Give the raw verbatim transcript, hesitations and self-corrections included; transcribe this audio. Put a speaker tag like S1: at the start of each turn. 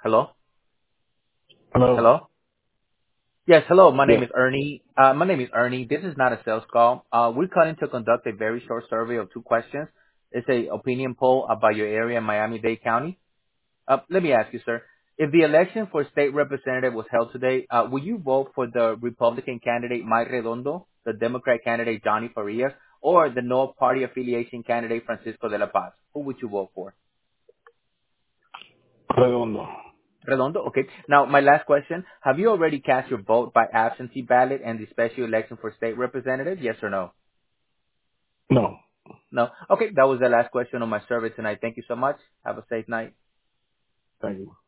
S1: Hello?
S2: Hello.
S1: Hello? Yes, hello. My name
S2: Yes.
S1: is Ernie. Uh, my name is Ernie. This is not a sales call. Uh, we're calling to conduct a very short survey of two questions. It's a opinion poll about your area in Miami-Dade County. Uh, let me ask you, sir. If the election for state representative was held today, uh, would you vote for the Republican candidate Mike Redondo, the Democrat candidate Johnny Farias, or the no party affiliation candidate Francisco de la Paz? Who would you vote for?
S2: Redondo.
S1: Redondo. Okay. Now, my last question. Have you already cast your vote by absentee ballot in the special election for state representative? Yes or no?
S2: No.
S1: No. Okay. That was the last question on my survey tonight. Thank you so much. Have a safe night.
S2: Thank you.